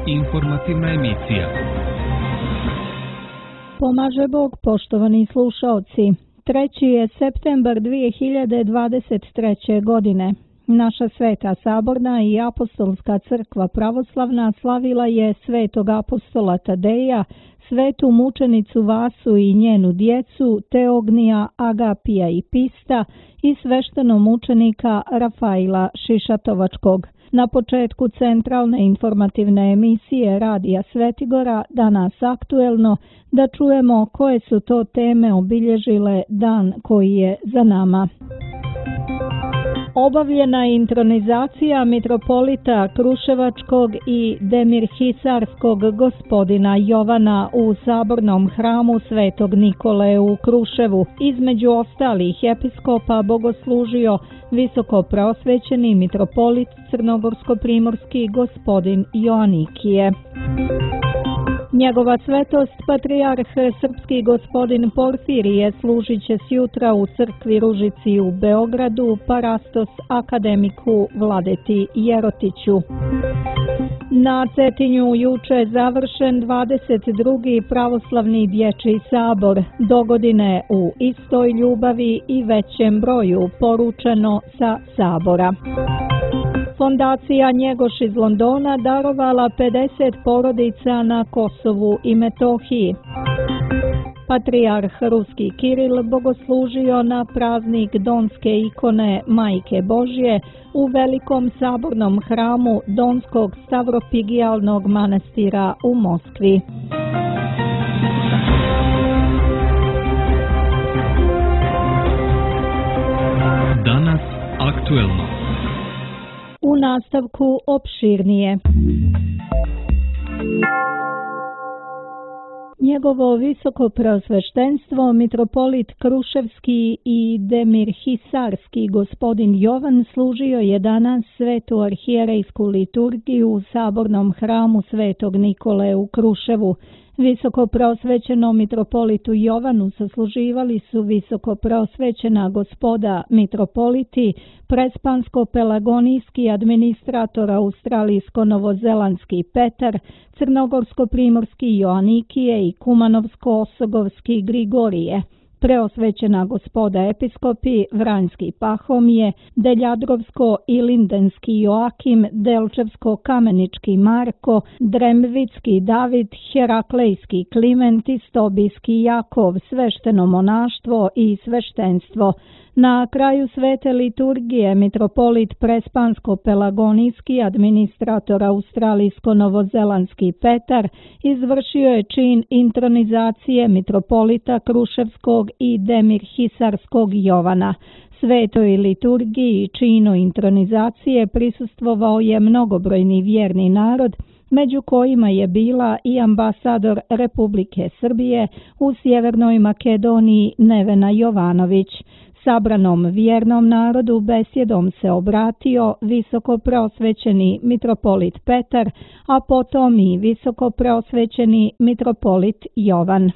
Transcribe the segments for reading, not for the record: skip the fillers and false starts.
Informativna emisija. Pomaže Bog, poštovani slušaoci. 3. je septembar 2023. godine. Naša Sveta Saborna i Apostolska crkva pravoslavna slavila je svetog apostola Tadeja, svetu mučenicu Vasu i njenu djecu, Teognija, Agapija i Pista i sveštenomučenika Rafaila Šišatovačkog. Na početku centralne informativne emisije Radija Svetigora, danas aktuelno, da čujemo koje su to teme obilježile dan koji je za nama. Obavljena je intronizacija mitropolita Kruševačkog i Demirhisarskog gospodina Jovana u sabornom hramu Svetog Nikole u Kruševu. Između ostalih episkopa bogoslužio visoko preosvećeni mitropolit crnogorsko-primorski gospodin Joanikije. Njegova svetost, patrijarh srpski gospodin Porfirije, služit će sjutra u crkvi Ružici u Beogradu, parastos akademiku Vladeti Jerotiću. Na Cetinju juče završen 22. pravoslavni dječji sabor, dogodine u istoj ljubavi i većem broju, poručeno sa sabora. Fondacija Njegoš iz Londona darovala 50 porodica na Kosovu i Metohiji. Patrijarh ruski Kiril bogoslužio na praznik Donske ikone Majke Božje u velikom sabornom hramu Donskog Stavropigijalnog manastira u Moskvi. Danas aktuelno. U nastavku opširnije. Njegovo visoko preosveštenstvo, mitropolit Kruševski i Demirhisarski gospodin Jovan služio je danas svetu arhijerejsku liturgiju u sabornom hramu Svetog Nikole u Kruševu. Visoko preosvećeno mitropolitu Jovanu sasluživali su visoko preosvećena gospoda mitropoliti, prespansko-pelagonijski administrator australijsko-novozelandski Petar, crnogorsko-primorski Joanikije i kumanovsko-osogovski Grigorije, preosvećena gospoda episkopi Vranjski Pahomije, Deljadrovsko i Lindenski Joakim, Delčevsko-kamenički Marko, Dremvitski David, Heraklejski Kliment i Stobijski Jakov, svešteno monaštvo i sveštenstvo. Na kraju svete liturgije mitropolit prespansko-pelagonijski administrator australijsko-novozelandski Petar izvršio je čin intronizacije mitropolita Kruševskog i Demirhisarskog Jovana. Svetoj liturgiji i činu intronizacije prisustvovao je mnogobrojni vjerni narod, među kojima je bila i ambasador Republike Srbije u Sjevernoj Makedoniji Nevena Jovanović. Sabranom vjernom narodu besjedom se obratio visoko preosvećeni mitropolit Petar, a potom i visoko preosvećeni mitropolit Jovan.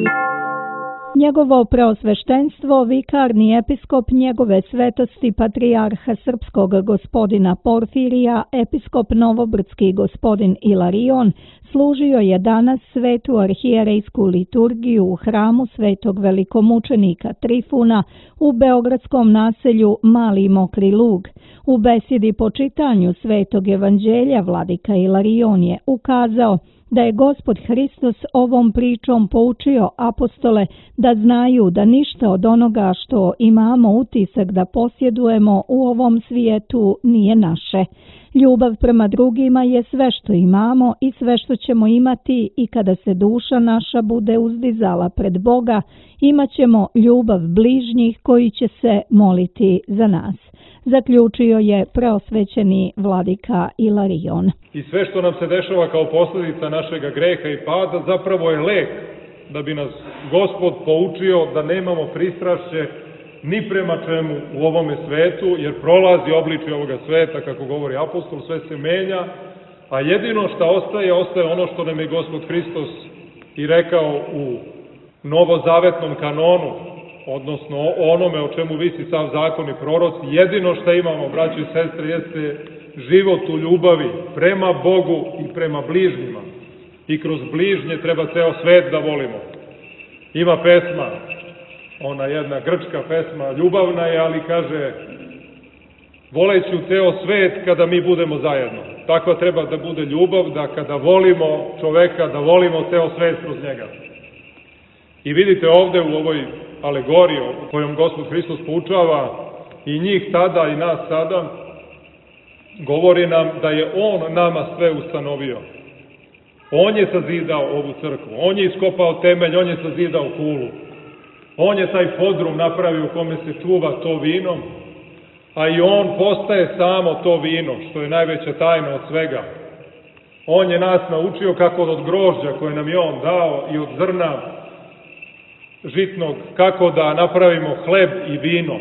Njegovo preosveštenstvo, vikarni episkop njegove svetosti patrijarha srpskog gospodina Porfirija, episkop novobrdski gospodin Ilarion, služio je danas svetu arhijerejsku liturgiju u hramu svetog velikomučenika Trifuna u beogradskom naselju Mali Mokri Lug. U besjedi po čitanju svetog evanđelja vladika Ilarion je ukazao da je Gospod Hristos ovom pričom poučio apostole da znaju da ništa od onoga što imamo utisak da posjedujemo u ovom svijetu nije naše. Ljubav prema drugima je sve što imamo i sve što ćemo imati, i kada se duša naša bude uzdizala pred Boga, imat ćemo ljubav bližnjih koji će se moliti za nas. Zaključio je preosvećeni vladika Ilarion. I sve što nam se dešava kao posljedica našega greha i pada zapravo je lek da bi nas Gospod poučio da nemamo pristrašće ni prema čemu u ovome svetu, jer prolazi obličje ovoga sveta, kako govori apostol, sve se menja, a jedino što ostaje ono što nam je Gospod Hristos i rekao u novozavetnom kanonu, odnosno onome o čemu visi sav zakon i proroci. Jedino što imamo, braći i sestre, jeste život u ljubavi prema Bogu i prema bližnjima. I kroz bližnje treba ceo svet da volimo. Ima pesma, ona jedna grčka pesma, ljubavna je, ali kaže voleću ceo svet kada mi budemo zajedno. Takva treba da bude ljubav, da kada volimo čoveka, da volimo ceo svet kroz njega. I vidite ovde u ovoj alegoriji kojom Gospod Hristos poučava i njih tada i nas sada, govori nam da je On nama sve ustanovio. On je sazidao ovu crkvu, On je iskopao temelj, On je sazidao kulu. On je taj podrum napravio u kome se čuva to vino, a i On postaje samo to vino, što je najveća tajna od svega. On je nas naučio kako od grožđa koje nam je On dao i od zrna žitnog, kako da napravimo hleb i vino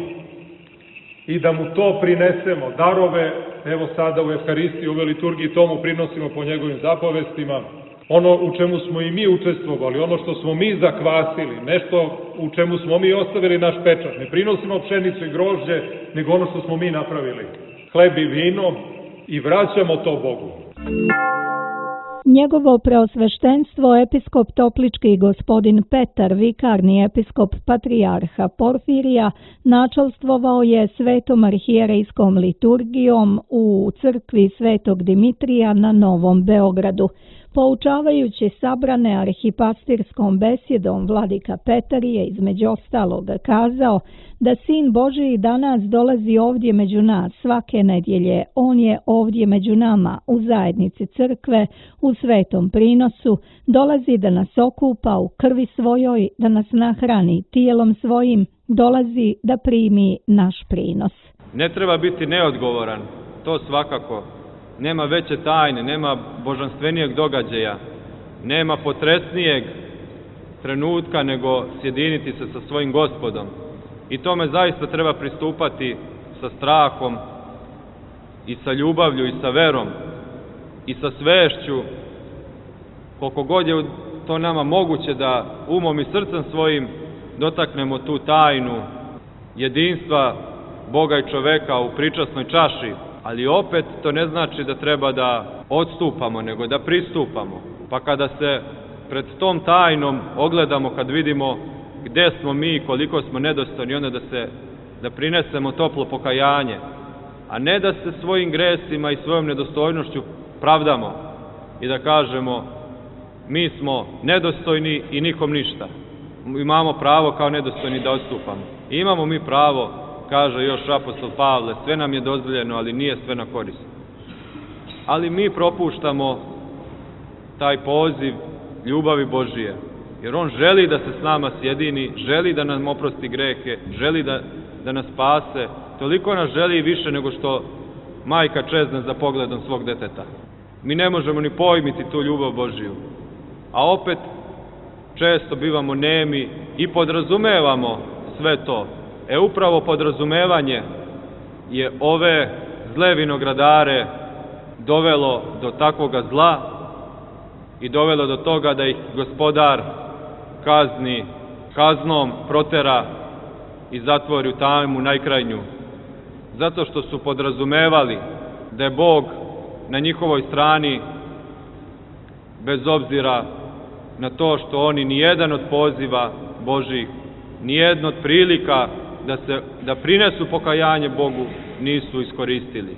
i da mu to prinesemo, darove, evo sada u Evharistiji, u ovoj liturgiji, to mu prinosimo po njegovim zapovestima. Ono u čemu smo i mi učestvovali, ono što smo mi zakvasili, nešto u čemu smo mi ostavili naš pečat. Ne prinosimo pšenicu i grožđe, nego ono što smo mi napravili. Hleb i vino i vraćamo to Bogu. Njegovo preosveštenstvo episkop Toplički gospodin Petar, vikarni episkop patrijarha Porfirija, načelstvovao je svetom arhijerejskom liturgijom u crkvi Svetog Dimitrija na Novom Beogradu. Poučavajući sabrane arhipastirskom besjedom, vladika Petar je između ostalog kazao da Sin Božiji danas dolazi ovdje među nas svake nedjelje. On je ovdje među nama u zajednici crkve, u svetom prinosu, dolazi da nas okupa u krvi svojoj, da nas nahrani tijelom svojim, dolazi da primi naš prinos. Ne treba biti neodgovoran, to svakako. Nema veće tajne, nema božanstvenijeg događaja, nema potresnijeg trenutka nego sjediniti se sa svojim Gospodom. I tome zaista treba pristupati sa strahom i sa ljubavlju i sa verom i sa svešću, koliko god je to nama moguće da umom i srcem svojim dotaknemo tu tajnu jedinstva Boga i čoveka u pričasnoj čaši. Ali opet to ne znači da treba da odstupamo, nego da pristupamo. Pa kada se pred tom tajnom ogledamo, kad vidimo gde smo mi i koliko smo nedostojni, onda da prinesemo toplo pokajanje, a ne da se svojim gresima i svojom nedostojnošću pravdamo i da kažemo mi smo nedostojni i nikom ništa. Imamo pravo kao nedostojni da odstupamo. Imamo mi pravo, kaže još apostol Pavle, sve nam je dozvoljeno, ali nije sve na korist. Ali mi propuštamo taj poziv ljubavi Božije, jer On želi da se s nama sjedini, želi da nam oprosti grehe, želi da nas spase, toliko nas želi više nego što majka čezne za pogledom svog deteta. Mi ne možemo ni pojmiti tu ljubav Božiju, a opet često bivamo nemi i podrazumevamo sve to. Upravo podrazumevanje je ove zle vinogradare dovelo do takvoga zla i dovelo do toga da ih Gospodar kazni, kaznom protera i zatvori u tamu najkrajnju. Zato što su podrazumevali da je Bog na njihovoj strani, bez obzira na to što oni nijedan od poziva Božih, nijedno od prilika da prinesu pokajanje Bogu nisu iskoristili.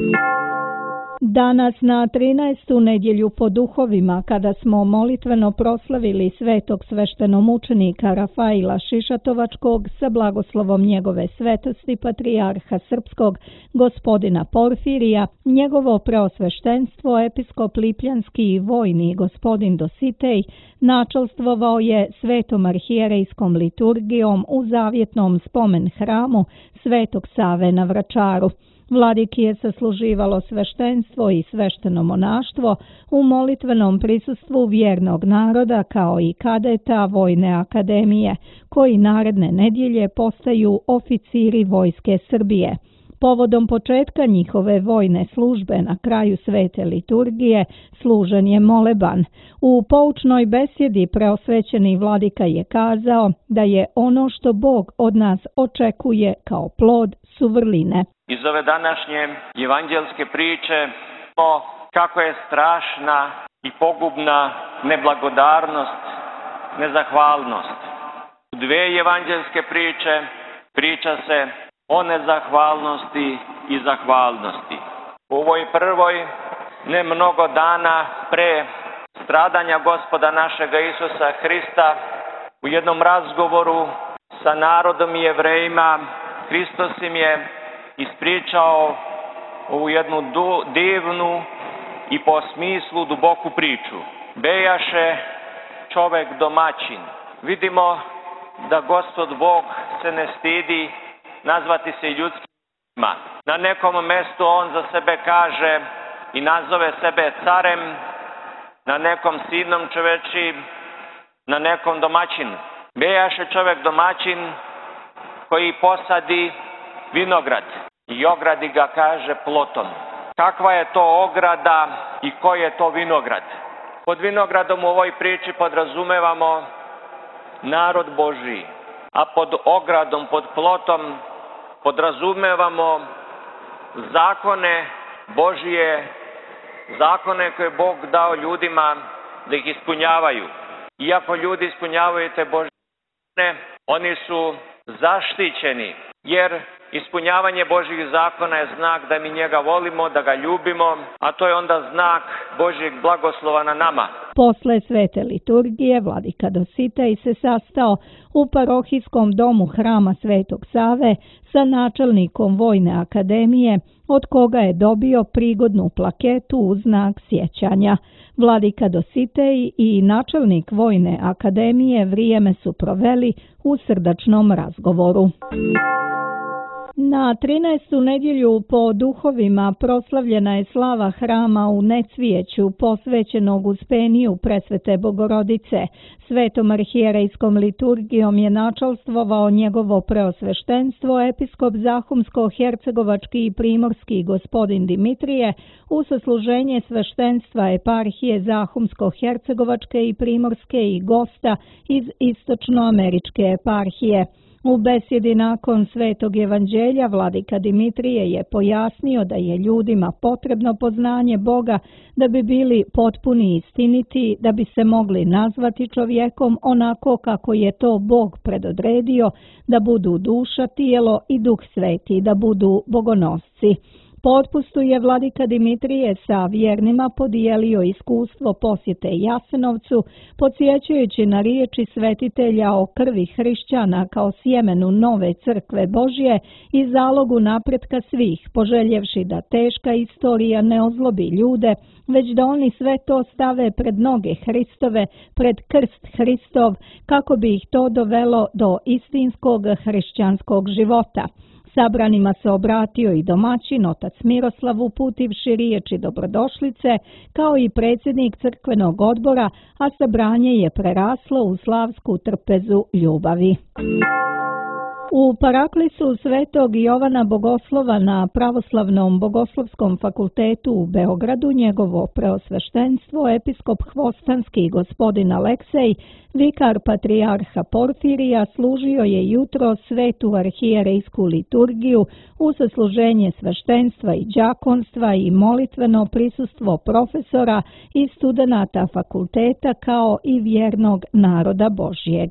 Danas na 13. nedjelju po duhovima, kada smo molitveno proslavili svetog sveštenomučenika Rafaila Šišatovačkog sa blagoslovom njegove svetosti patrijarha srpskog gospodina Porfirija, njegovo preosveštenstvo episkop Lipljanski i vojni gospodin Dositej načelstvovao je svetom arhijerejskom liturgijom u zavjetnom spomen hramu Svetog Save na Vračaru. Vladiki je sasluživalo sveštenstvo i svešteno monaštvo u molitvenom prisustvu vjernog naroda kao i kadeta Vojne akademije, koji naredne nedjelje postaju oficiri Vojske Srbije. Povodom početka njihove vojne službe na kraju svete liturgije služen je moleban. U poučnoj besjedi preosvećeni vladika je kazao da je ono što Bog od nas očekuje kao plod su vrline. iz ove današnje evanđelske priče kako je strašna i pogubna neblagodarnost, nezahvalnost. U dve evanđelske priče priča se o nezahvalnosti i zahvalnosti. U ovoj prvoj, ne mnogo dana pre stradanja Gospoda našega Isusa Hrista, u jednom razgovoru sa narodom i Jevrejima, Hristos im je ispričao ovu jednu divnu i po smislu duboku priču. Bejaše čovek domaćin. Vidimo da Gospod Bog se ne stidi nazvati se ljudskim. Na nekom mestu on za sebe kaže i nazove sebe carem, na nekom sinom čovečim, na nekom domaćin. Bejaše čovek domaćin koji posadi vinograd i ogradi ga, kaže, plotom. Kakva je to ograda i koji je to vinograd? Pod vinogradom u ovoj priči podrazumevamo narod Božiji, a pod ogradom, pod plotom podrazumevamo zakone Božije, zakone koje Bog dao ljudima da ih ispunjavaju. Iako ljudi ispunjavaju te Božje zakone, oni su zaštićeni, jer ispunjavanje Božjih zakona je znak da mi njega volimo, da ga ljubimo, a to je onda znak Božjeg blagoslova na nama. Posle svete liturgije vladika Dositej se sastao u parohijskom domu hrama Svetog Save sa načelnikom Vojne akademije, od koga je dobio prigodnu plaketu u znak sjećanja. Vladika Dositej i načelnik Vojne akademije vrijeme su proveli u srdačnom razgovoru. Na 13. nedjelju po duhovima proslavljena je slava hrama u Necvijeću posvećenog Uspeniju Presvete Bogorodice. Svetom arhijerejskom liturgijom je načalstvovao njegovo preosveštenstvo episkop Zahumsko-hercegovački i primorski gospodin Dimitrije u sasluženje sveštenstva eparhije Zahumsko-hercegovačke i primorske i gosta iz istočnoameričke eparhije. U besjedi nakon Svetog evanđelja vladika Dimitrije je pojasnio da je ljudima potrebno poznanje Boga da bi bili potpuni i istiniti, da bi se mogli nazvati čovjekom onako kako je to Bog predodredio, da budu duša, tijelo i Duh Sveti, da budu bogonosci. Po otpustu je vladika Dimitrije sa vjernima podijelio iskustvo posjete Jasenovcu, podsjećajući na riječi svetitelja o krvi hrišćana kao sjemenu nove crkve Božje i zalogu napretka svih, poželjevši da teška istorija ne ozlobi ljude, već da oni sve to stave pred noge Hristove, pred krst Hristov, kako bi ih to dovelo do istinskog hrišćanskog života. Sabranima se obratio i domaćin otac Miroslav uputivši riječi dobrodošlice, kao i predsjednik crkvenog odbora, a sabranje je preraslo u slavsku trpezu ljubavi. U paraklisu Svetog Jovana Bogoslova na Pravoslavnom bogoslovskom fakultetu u Beogradu njegovo preosveštenstvo episkop Hvostanski gospodin Aleksej, vikar patrijarha Porfirija, služio je jutro svetu arhijerejsku liturgiju u sasluženje sveštenstva i đakonstva i molitveno prisustvo profesora i studenata fakulteta kao i vjernog naroda Božjeg.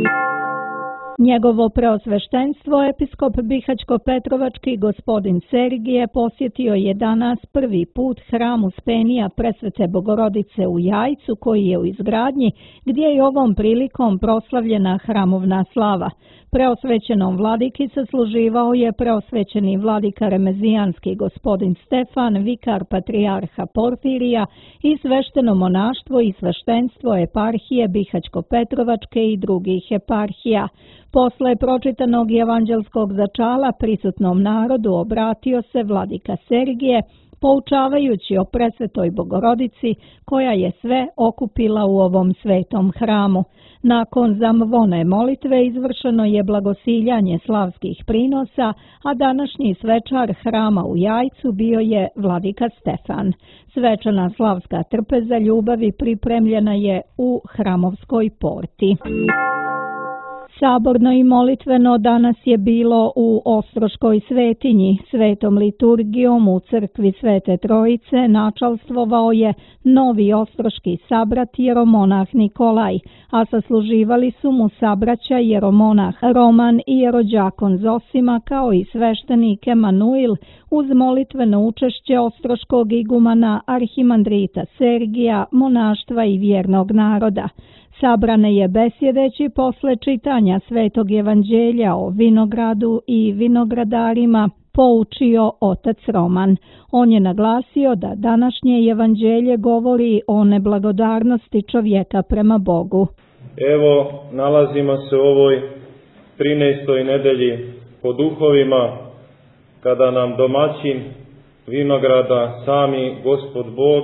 Njegovo preosveštenstvo episkop Bihaćko-Petrovački gospodin Sergije posjetio je danas prvi put hram Uspenija Presvete Bogorodice u Jajcu koji je u izgradnji, gdje je ovom prilikom proslavljena hramovna slava. Preosvećenom vladiki sasluživao je preosvećeni vladika Remezijanski gospodin Stefan, vikar patrijarha Porfirija i svešteno monaštvo i sveštenstvo eparhije Bihaćko-Petrovačke i drugih eparhija. Posle pročitanog evanđelskog začala prisutnom narodu obratio se vladika Sergije, poučavajući o Presvetoj Bogorodici koja je sve okupila u ovom svetom hramu. Nakon zamvone molitve izvršeno je blagosiljanje slavskih prinosa, a današnji svečar hrama u Jajcu bio je vladika Stefan. Svečana slavska trpeza ljubavi pripremljena je u hramovskoj porti. Saborno i molitveno danas je bilo u Ostroškoj svetinji. Svetom liturgijom u crkvi Svete Trojice načalstvovao je novi ostroški sabrat jeromonah Nikolaj, a sasluživali su mu sabraća jeromonah Roman i jerođakon Zosima kao i sveštenik Emanuil uz molitveno učešće ostroškog igumana arhimandrita Sergija, monaštva i vjernog naroda. Sabrane je besjedeći posle čitanja Svetog evanđelja o vinogradu i vinogradarima poučio otac Roman. On je naglasio da današnje evanđelje govori o neblagodarnosti čovjeka prema Bogu. Evo, nalazimo se u ovoj 13. nedelji po duhovima, kada nam domaćin vinograda, sami Gospod Bog,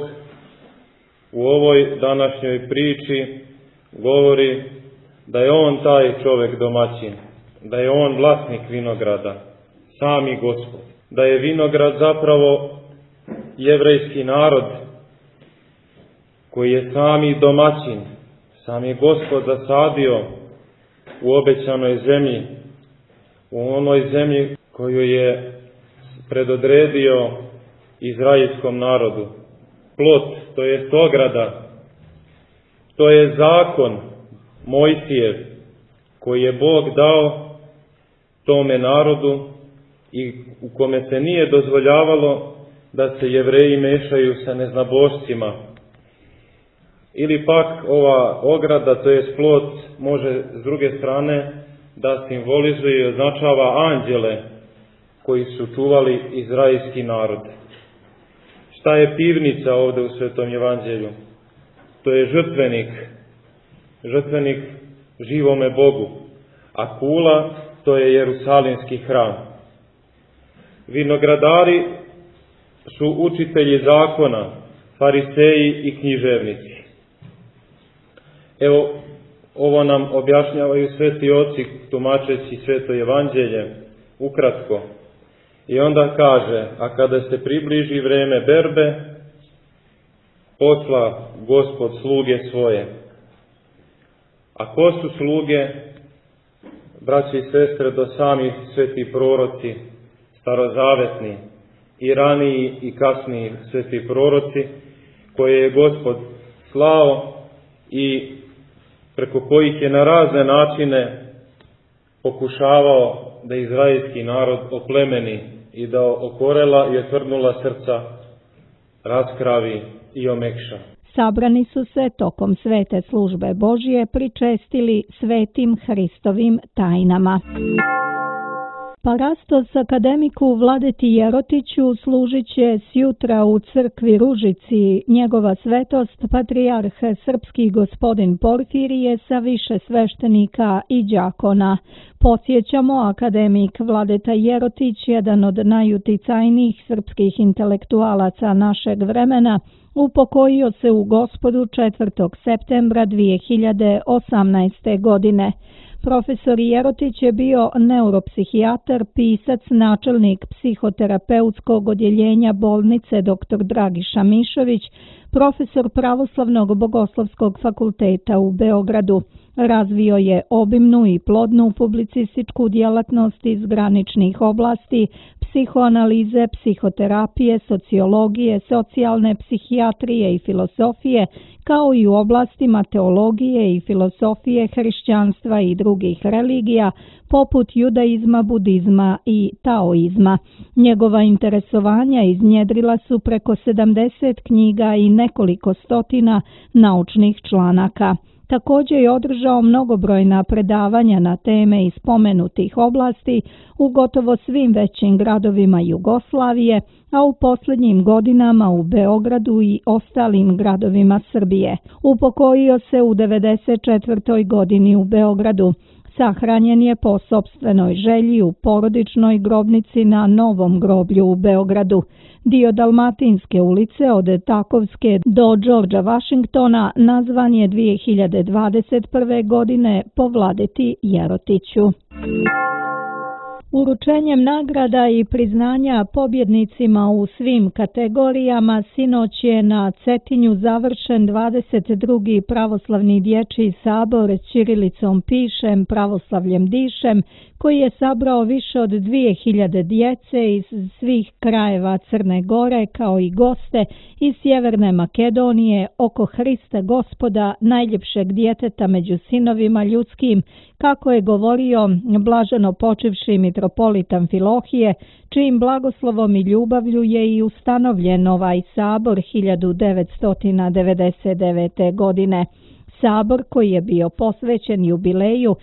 u ovoj današnjoj priči govori da je on taj čovjek domaćin, da je on vlasnik vinograda, sami Gospod, da je vinograd zapravo jevrejski narod koji je sami domaćin, sam je Gospod zasadio u obećanoj zemlji, u onoj zemlji koju je predodredio izraelskom narodu. Plot, to je ograda, to je zakon Mojsijev koji je Bog dao tome narodu i u kome se nije dozvoljavalo da se Jevreji mešaju sa neznabošcima. Ili pak ova ograda, to je plot, može s druge strane da simbolizuje i označava anđele koji su čuvali izraelski narod. Šta je pivnica ovdje u Svetom evanđelju? To je žrtvenik živome Bogu, a kula to je Jerusalimski hram. Vinogradari su učitelji zakona, fariseji i književnici. Evo, ovo nam objašnjavaju sveti oci tumačeći Sveto evanđelje ukratko. I onda kaže, a kada se približi vreme berbe, posla Gospod sluge svoje. A ko su sluge, braći i sestre, do sami sveti proroci, starozavetni, i raniji i kasniji sveti proroci, koje je Gospod slao i preko kojih je na razne načine pokušavao da izraelski narod oplemeni i da okorela i otvrdnula srca raskravi i omekša. Sabrani su se tokom svete službe Božije pričestili svetim Hristovim tajnama. Parastos akademiku Vladeti Jerotiću služit će sjutra u crkvi Ružici njegova svetost patrijarh srpski gospodin Porfirije sa više sveštenika i đakona. Podsjećamo, akademik Vladeta Jerotić, jedan od najuticajnijih srpskih intelektualaca našeg vremena, upokojio se u Gospodu 4. septembra 2018. godine. Profesor Jerotić je bio neuropsihijatar, pisac, načelnik psihoterapeutskog odjeljenja bolnice dr. Dragiša Mišović, profesor Pravoslavnog bogoslovskog fakulteta u Beogradu. Razvio je obimnu i plodnu publicističku djelatnost iz graničnih oblasti, psihoanalize, psihoterapije, sociologije, socijalne psihijatrije i filosofije, kao i u oblastima teologije i filosofije hrišćanstva i drugih religija, poput judaizma, budizma i taoizma. Njegova interesovanja iznjedrila su preko 70 knjiga i nekoliko stotina naučnih članaka. Također je održao mnogobrojna predavanja na teme iz spomenutih oblasti u gotovo svim većim gradovima Jugoslavije, a u posljednjim godinama u Beogradu i ostalim gradovima Srbije. Upokojio se u 94. godini u Beogradu. Sahranjen je po sopstvenoj želji u porodičnoj grobnici na Novom groblju u Beogradu. Dio Dalmatinske ulice od Takovske do Đorđa Vašingtona nazvan je 2021. godine po Vladeti Jerotiću. Uručenjem nagrada i priznanja pobjednicima u svim kategorijama sinoć je na Cetinju završen 22. pravoslavni dječji sabor ćirilicom pišem, pravoslavljem dišem, koji je sabrao više od 2000 djece iz svih krajeva Crne Gore, kao i goste iz Sjeverne Makedonije, oko Hrista Gospoda, najljepšeg djeteta među sinovima ljudskim, kako je govorio blaženo počivši mitropolit Amfilohije, čijim blagoslovom i ljubavlju je i ustanovljen ovaj sabor 1999. godine. Sabor koji je bio posvećen jubileju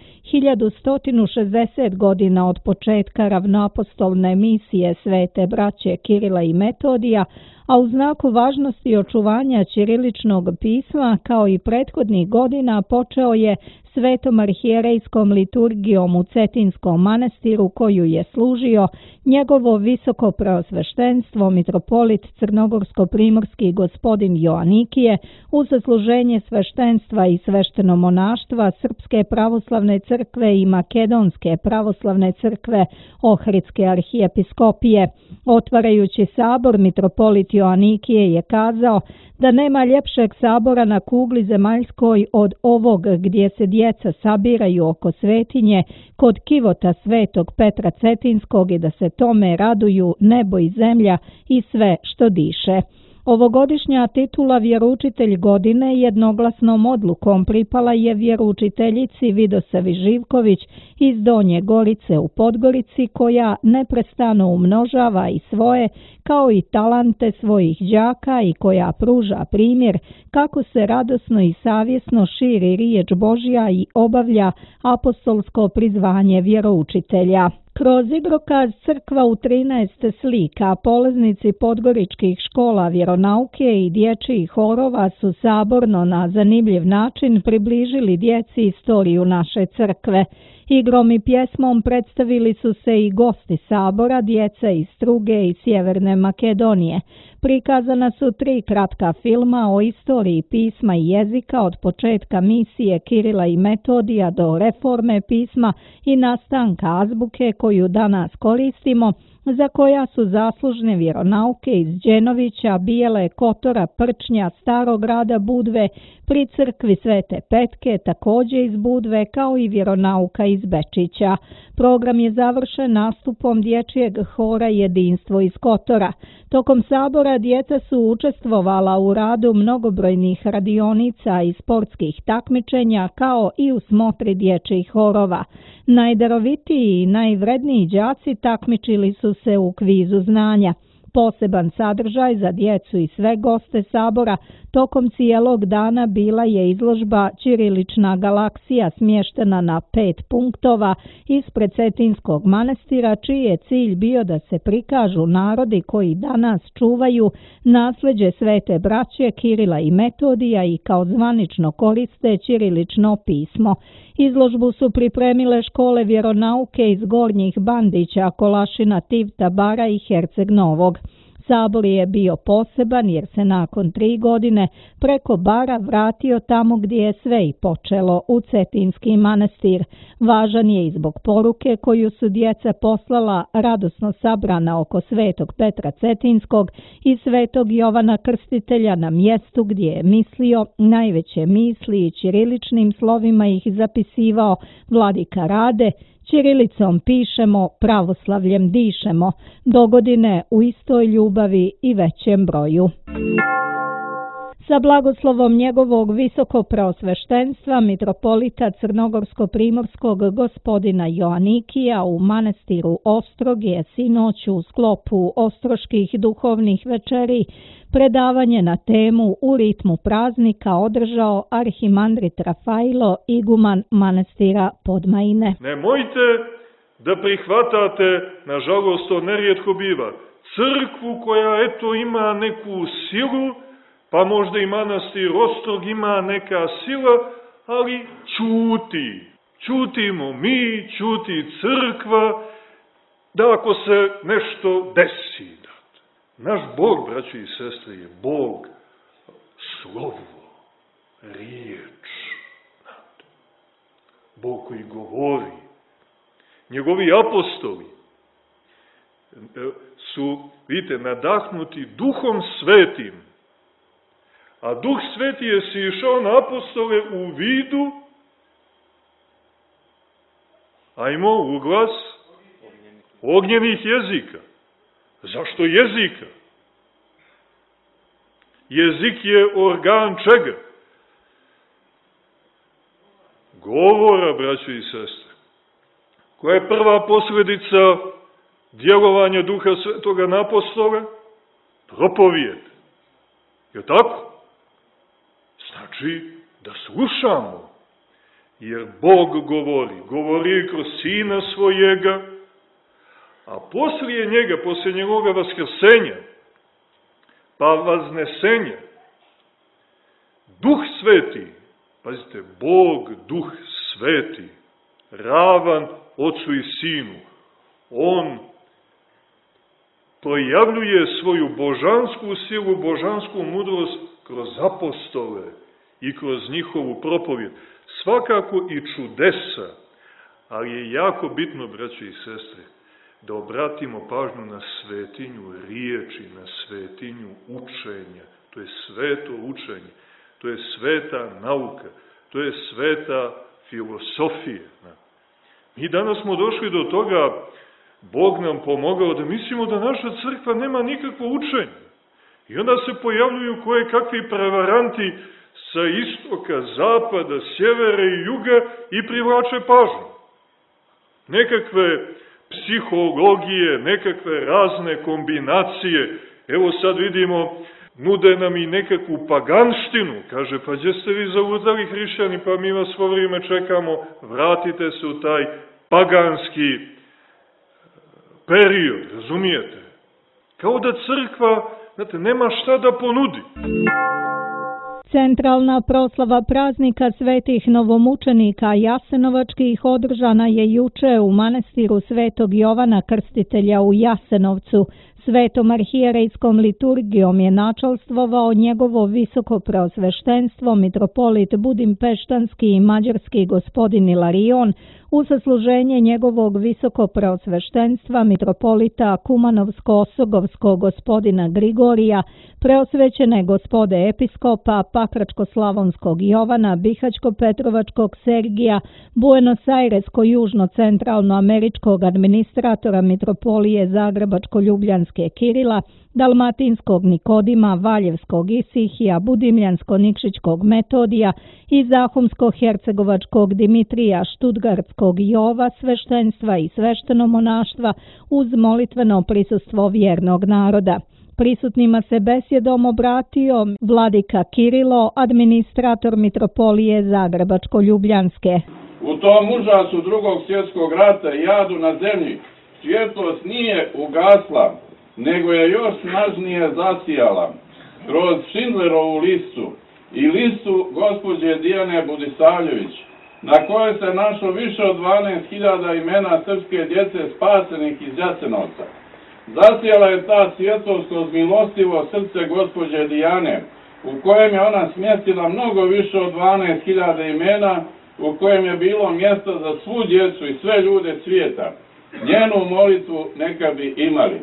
1160 godina od početka ravnoapostolne misije Svete braće Kirila i Metodija, a u znaku važnosti očuvanja ćiriličnog pisma kao i prethodnih godina počeo je svetom arhijerejskom liturgijom u Cetinskom manastiru koju je služio njegovo visoko preosveštenstvo mitropolit crnogorsko-primorski gospodin Joanikije uz zasluženje sveštenstva i sveštenomonaštva Srpske pravoslavne crkve i Makedonske pravoslavne crkve Ohridske arhijepiskopije. Otvarajući sabor, mitropolit Joanikije je kazao da nema ljepšeg sabora na kugli zemaljskoj od ovog gdje se djeca sabiraju oko svetinje kod kivota svetog Petra Cetinskog i da se tome raduju nebo i zemlja i sve što diše. Ovogodišnja titula vjeroučitelj godine jednoglasnom odlukom pripala je vjeroučiteljici Vidosavi Živković iz Donje Gorice u Podgorici, koja neprestano umnožava i svoje kao i talante svojih đaka i koja pruža primjer kako se radosno i savjesno širi riječ Božja i obavlja apostolsko prizvanje vjeroučitelja. Kroz igrokaz Crkva u 13 slika polaznici podgoričkih škola vjeronauke i dječjih horova su saborno na zanimljiv način približili djeci istoriju naše crkve. Igrom i pjesmom predstavili su se i gosti sabora, djeca iz Struge i Sjeverne Makedonije. Prikazana su 3 kratka filma o istoriji pisma i jezika od početka misije Kirila i Metodija do reforme pisma i nastanka azbuke koju danas koristimo, za koja su zaslužne vjeronauke iz Đenovića, Bijele, Kotora, Prčnja, Starog grada Budve, pri crkvi Svete Petke, također iz Budve, kao i vjeronauka iz Bečića. Program je završen nastupom dječjeg hora Jedinstvo iz Kotora. Tokom sabora djeca su učestvovala u radu mnogobrojnih radionica i sportskih takmičenja, kao i u smotri dječjih horova. Najdarovitiji i najvredniji đaci takmičili su se u kvizu znanja. Poseban sadržaj za djecu i sve goste sabora tokom cijelog dana bila je izložba Ćirilična galaksija smještena na 5 punktova ispred Cetinskog manastira, čiji je cilj bio da se prikažu narodi koji danas čuvaju nasljeđe Svete braće Kirila i Metodija i kao zvanično koriste ćirilično pismo. Izložbu su pripremile škole vjeronauke iz Gornjih Bandića, Kolašina, Tivta, Bara i Herceg Novog. Sabor je bio poseban jer se nakon 3 godine preko Bara vratio tamo gdje je sve i počelo, u Cetinski manastir. Važan je i zbog poruke koju su djeca poslala radosno sabrana oko svetog Petra Cetinskog i svetog Jovana Krstitelja na mjestu gdje je mislio najveće misli i ćiriličnim slovima ih zapisivao vladika Rade. Ćirilicom pišemo, pravoslavljem dišemo, dogodine u istoj ljubavi i većem broju. Sa blagoslovom njegovog visoko preosveštenstva mitropolita crnogorsko-primorskog gospodina Joanikija u manastiru Ostrog je sinoć u sklopu ostroških duhovnih večeri predavanje na temu U ritmu praznika održao arhimandrit Rafailo, iguman manastira Podmajine. Nemojte da prihvatate, nažalost to nerijetko biva, crkvu koja eto ima neku silu, pa možda i manastir Ostrog ima neka sila, ali ćuti. Ćutimo mi, ćuti crkva, da ako se nešto desi. Naš Bog, braći i sestre, je Bog slovo, riječ. Bog koji govori. Njegovi apostoli, su, vidite, nadahnuti Duhom Svetim. A Duh Sveti je sišao na apostole u vidu, u glas ognjenih jezika. Zašto jezika? Jezik je organ čega? Govora, braćo i sestre. Koja je prva posledica djelovanja Duha Svetoga na apostole? Propovijed. Je tako? Znači da slušamo. Jer Bog govori kroz Sina svojega, a poslije njega, poslije njegoga vaskrsenja, pa vaznesenja, Duh Sveti, pazite, Bog, Duh Sveti, ravan Ocu i Sinu, on projavljuje svoju božansku silu, božansku mudrost kroz apostole i kroz njihovu propovijed. Svakako i čudesa, ali je jako bitno, braćo i sestre, da obratimo pažnju na svetinju riječi, na svetinju učenja. To je sveto učenje, to je sveta nauka, to je sveta filosofija. Mi danas smo došli do toga, Bog nam pomogao da mislimo da naša crkva nema nikakvo učenje. I onda se pojavljuju koje kakvi prevaranti sa istoka, zapada, sjevera i juga i privlače pažnju. Nekakve psihologije, nekakve razne kombinacije. Evo sad vidimo, nude nam i nekakvu paganštinu. Kaže, pa gdje ste vi zalutali hrišćani, pa mi vas svo vrijeme čekamo, vratite se u taj paganski period, razumijete? Kao da crkva, znate, nema šta da ponudi. Centralna proslava praznika svetih novomučenika Jasenovačkih održana je juče u manastiru Svetog Jovana Krstitelja u Jasenovcu. Svetom arhijerejskom liturgijom je načalstvovao njegovo visoko preosveštenstvo mitropolit Budimpeštanski i mađarski gospodin Ilarion u sasluženje njegovog visoko preosveštenstva mitropolita Kumanovsko-Osogovskog gospodina Grigorija, preosvećene gospode episkopa Pakračko-Slavonskog Jovana, Bihać-Petrovačkog Sergija, Buenos-Airesko-Južno-Centralno-Američkog administratora mitropolije Zagrebačko-Ljubljanske Kirila, Dalmatinskog Nikodima, Valjevskog Isihija, Budimljansko-Nikšićkog Metodija i Zahumsko-Hercegovačkog Dimitrija, Štutgartskog Jova, sveštenstva i sveštenomonaštva uz molitveno prisustvo vjernog naroda. Prisutnima se besjedom obratio vladika Kirilo, administrator mitropolije Zagrebačko-Ljubljanske. U tom užasu drugog svjetskog rata i jadu na zemlji svjetlost nije ugasla, nego je još snažnije zasijala kroz Schindlerovu listu i listu gospođe Dijane Budisavljević, na kojoj se našlo više od 12.000 imena srpske djece spasenih iz Jasenovca. Zasijala je ta svjetlost kroz milostivo srce gospođe Dijane, u kojem je ona smjestila mnogo više od 12.000 imena, u kojem je bilo mjesto za svu djecu i sve ljude svijeta. Njenu molitvu neka bi imali.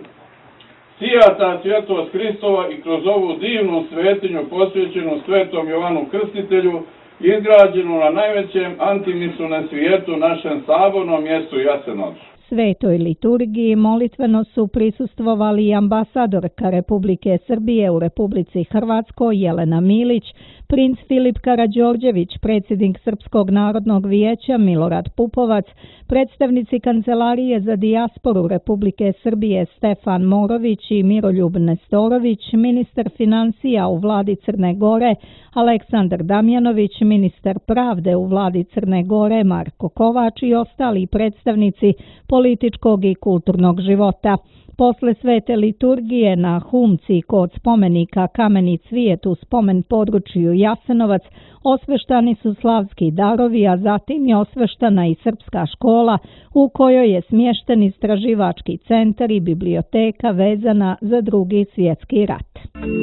Sija ta svjetlost Hristova i kroz ovu divnu svetinju posvećenu Svetom Jovanu Krstitelju, izgrađenu na najvećem antimisu na svijetu, našem sabornom mjestu Jasenovcu. Svetoj liturgiji molitveno su prisustvovali i ambasadorka Republike Srbije u Republici Hrvatskoj Jelena Milić, princ Filip Karađorđević, predsjednik Srpskog narodnog vijeća Milorad Pupovac, predstavnici Kancelarije za dijasporu Republike Srbije Stefan Morović i Miroljub Nestorović, ministar financija u vladi Crne Gore Aleksandar Damjanović, ministar pravde u vladi Crne Gore Marko Kovač i ostali predstavnici političkog i kulturnog života. Posle svete liturgije na humci kod spomenika Kameni cvijet u spomen području Jasenovac osveštani su slavski darovi, a zatim je osveštana i srpska škola u kojoj je smješten istraživački centar i biblioteka vezana za Drugi svjetski rat.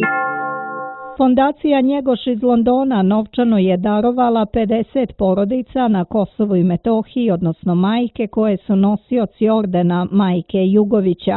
Fondacija Njegoš iz Londona novčano je darovala 50 porodica na Kosovu i Metohiji, odnosno majke koje su nosioci ordena Majke Jugovića.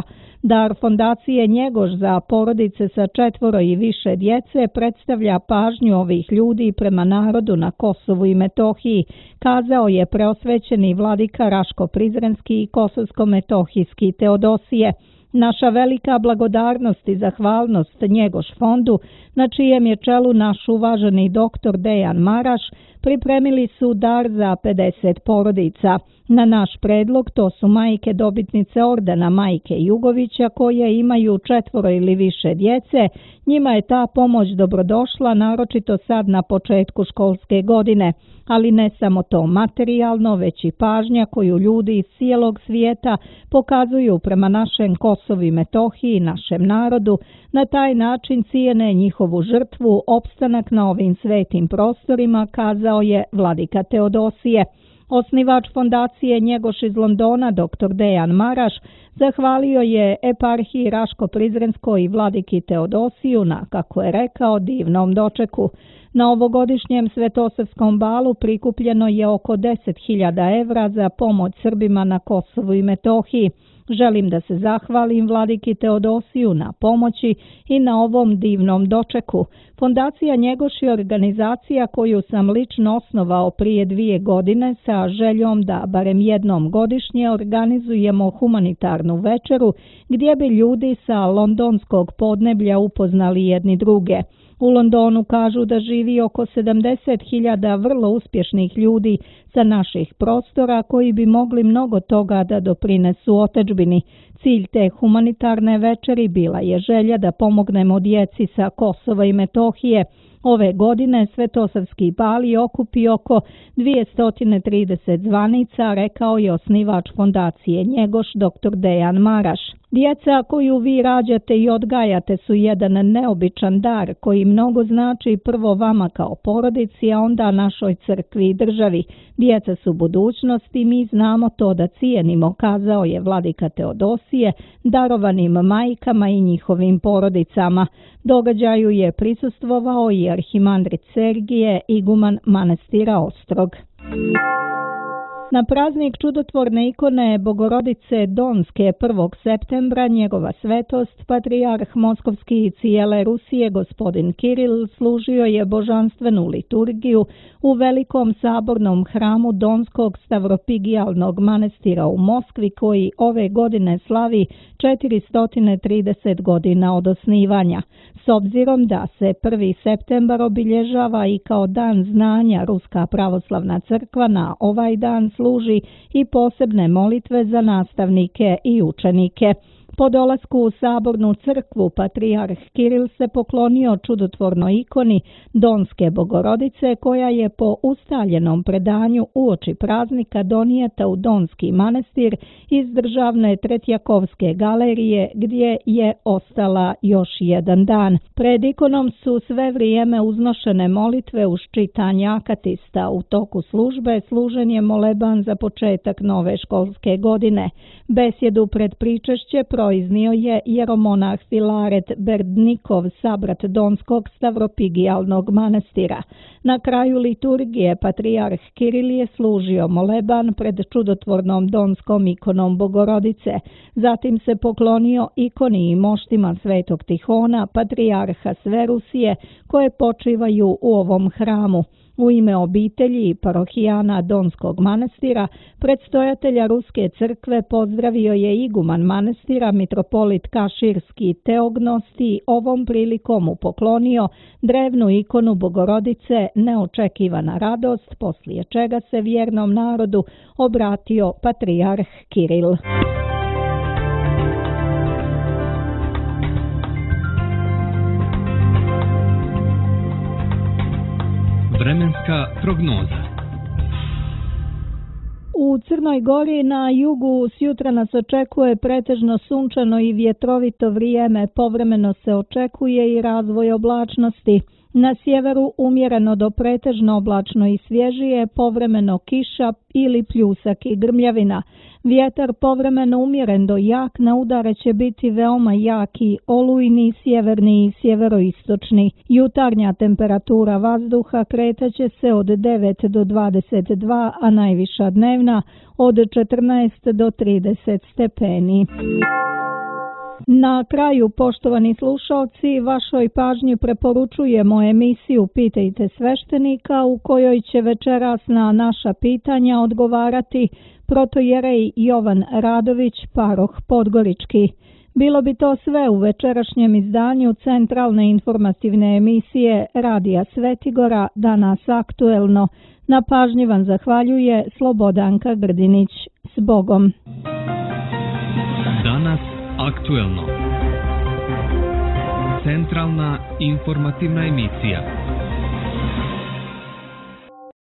Dar fondacije Njegoš za porodice sa 4 i više djece predstavlja pažnju ovih ljudi prema narodu na Kosovu i Metohiji, kazao je preosvećeni vladika Raško Prizrenski i kosovsko-metohijski Teodosije. Naša velika blagodarnost i zahvalnost Njegoš fondu, na čijem je čelu naš uvaženi doktor Dejan Maraš, pripremili su dar za 50 porodica. Na naš predlog to su majke dobitnice ordena Majke Jugovića koje imaju 4 ili više djece. Njima je ta pomoć dobrodošla, naročito sad na početku školske godine. Ali ne samo to materijalno, već i pažnja koju ljudi iz cijelog svijeta pokazuju prema našem Kosovu i Metohiji, našem narodu, na taj način cijene njihovu žrtvu, opstanak na ovim svetim prostorima, kazao je vladika Teodosije. Osnivač fondacije Njegoš iz Londona, dr. Dejan Maraš, zahvalio je eparhiji Raško-Prizrenskoj i vladiki Teodosiju na, kako je rekao, divnom dočeku. Na ovogodišnjem svetosavskom balu prikupljeno je oko 10.000 evra za pomoć Srbima na Kosovu i Metohiji. Želim da se zahvalim vladiki Teodosiju na pomoći i na ovom divnom dočeku. Fondacija Njegoš je organizacija koju sam lično osnovao prije 2 godine sa željom da barem jednom godišnje organizujemo humanitarnu večeru gdje bi ljudi sa londonskog podneblja upoznali jedni druge. U Londonu kažu da živi oko 70.000 vrlo uspješnih ljudi sa naših prostora koji bi mogli mnogo toga da doprinesu otadžbini. Cilj te humanitarne večeri bila je želja da pomognemo djeci sa Kosova i Metohije. Ove godine Svetosavski bal je okupio oko 230 zvanica, rekao je osnivač fondacije Njegoš dr. Dejan Maraš. Djeca koju vi rađate i odgajate su jedan neobičan dar koji mnogo znači prvo vama kao porodici, a onda našoj crkvi i državi. Djeca su budućnost i mi znamo to da cijenimo, kazao je vladika Teodosije darovanim majkama i njihovim porodicama. Događaju je prisustvovao i arhimandrit Sergije, iguman manastira Ostrog. Na praznik čudotvorne ikone Bogorodice Donske 1. septembra njegova svetost, patrijarh Moskovski i cijele Rusije gospodin Kiril služio je božanstvenu liturgiju u velikom sabornom hramu Donskog stavropigijalnog manastira u Moskvi koji ove godine slavi 430 godina od osnivanja. S obzirom da se 1. septembar obilježava i kao dan znanja, Ruska pravoslavna crkva na ovaj dan služi i posebne molitve za nastavnike i učenike. Po dolasku u sabornu crkvu patrijarh Kiril se poklonio čudotvornoj ikoni Donske Bogorodice koja je po ustaljenom predanju uoči praznika donijeta u Donski manastir iz državne Tretjakovske galerije gdje je ostala još jedan dan. Pred ikonom su sve vrijeme uznošene molitve uz čitanje akatista. U toku službe služen je moleban za početak nove školske godine. Besjedu pred pričešće proiznio je jeromonah Filaret Berdnikov, sabrat Donskog stavropigijalnog manastira. Na kraju liturgije patrijarh Kiril je služio moleban pred čudotvornom donskom ikonom Bogorodice. Zatim se poklonio ikoni i moštima Svetog Tihona, patrijarha sve Rusije, koje počivaju u ovom hramu. U ime obitelji i parohijana Donskog manastira, predstojatelja Ruske crkve pozdravio je iguman manastira mitropolit Kaširski Teognost i ovom prilikom mu poklonio drevnu ikonu Bogorodice Neočekivana radost, poslije čega se vjernom narodu obratio patrijarh Kiril. Vremenska prognoza. U Crnoj Gori na jugu sjutra nas očekuje pretežno sunčano i vjetrovito vrijeme, povremeno se očekuje i razvoj oblačnosti. Na sjeveru umjereno do pretežno oblačno i svježije, povremeno kiša ili pljusak i grmljavina. Vjetar povremeno umjeren do jak, na udare će biti veoma jaki, olujni, sjeverni i sjeveroistočni. Jutarnja temperatura vazduha kretaće se od 9 do 22, a najviša dnevna od 14 do 30 stepeni. Na kraju, poštovani slušalci, vašoj pažnji preporučujemo emisiju Pitajte sveštenika u kojoj će večeras na naša pitanja odgovarati protojerej Jovan Radović, paroh Podgorički. Bilo bi to sve u večerašnjem izdanju centralne informativne emisije Radija Svetigora, danas aktuelno. Na pažnji vam zahvaljuje Slobodanka Grdinić. S Bogom! Danas aktuelno. Centralna informativna emisija.